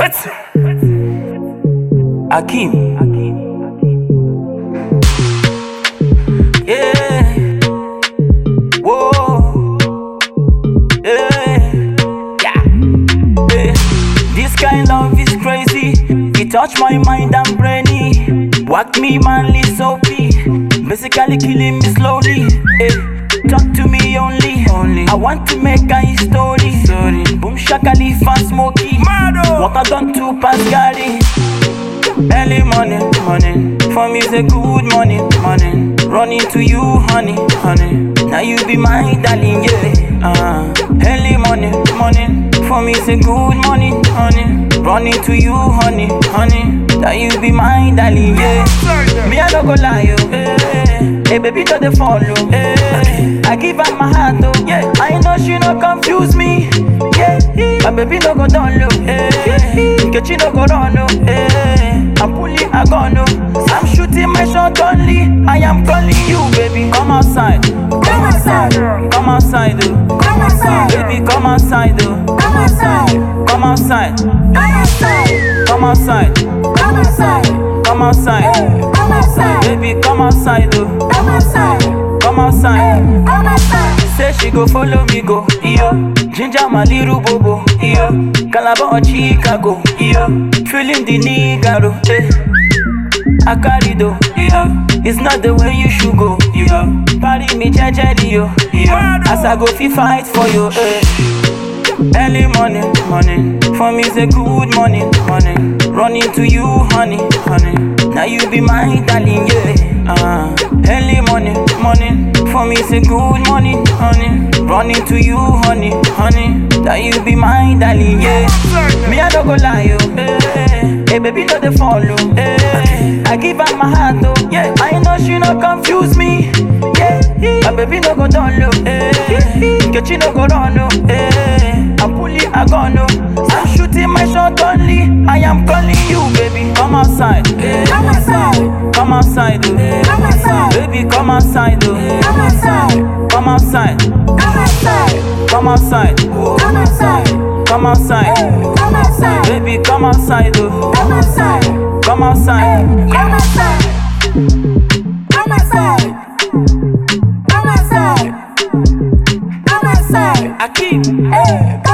Akeem. Yeah. Whoa. Yeah. Yeah. This kind love is crazy. It touch my mind and brainy. Whack me manly soapy. Basically killing me slowly. Talk to me only. I want to make a story. Boom shakali fast smoky. What I done to Pascali. Early morning, for me it's a good morning. Running to you, honey. Now you be my darling, yeah. Early morning, for me it's a good morning, honey. Running to you, honey. Now you be my darling, yeah. Me I don't go lie, yo. Hey baby, don't they follow? I give her my heart, oh yeah. I know she no confuse me, yeah. My baby no go down low, get you no go run, oh. I'm pulling a gun, oh. I'm shooting my shot only. I am calling you, baby. Come outside, come outside, come outside, oh. Come outside, baby, come outside, oh. Come outside, come outside, come outside, come outside, come outside, come outside, baby, come outside, oh. Come outside, come outside, come outside. Say she go follow me go, yo. Ginger my little bobo, yo. Calabar or Chicago, yo. Feeling the nigga, I carry though, yo. It's not the way you should go, yo. Party me jajali, yo. As I go fi fight for you, Early morning, for me it's a good morning. Running to you, honey. Now you be my darling, yeah. Early morning, for me it's a good morning, honey. Running to you, honey. Now you be my darling, yeah. Me I don't go lie, yo. Hey baby, don't they follow? I give her my heart, oh yeah. I know she no confuse me, yeah. My baby no go down low, get you no go run, oh. I'm pulling a gun, oh. I'm shooting my shot only. I am calling you, baby. Come outside, come outside, come outside, oh. Come outside, baby, come outside, oh. Come outside, come outside, come outside, come outside, come outside, come outside, come outside, baby, come outside, oh. Come outside, come outside, come outside, come outside, come outside, come outside. Akeem.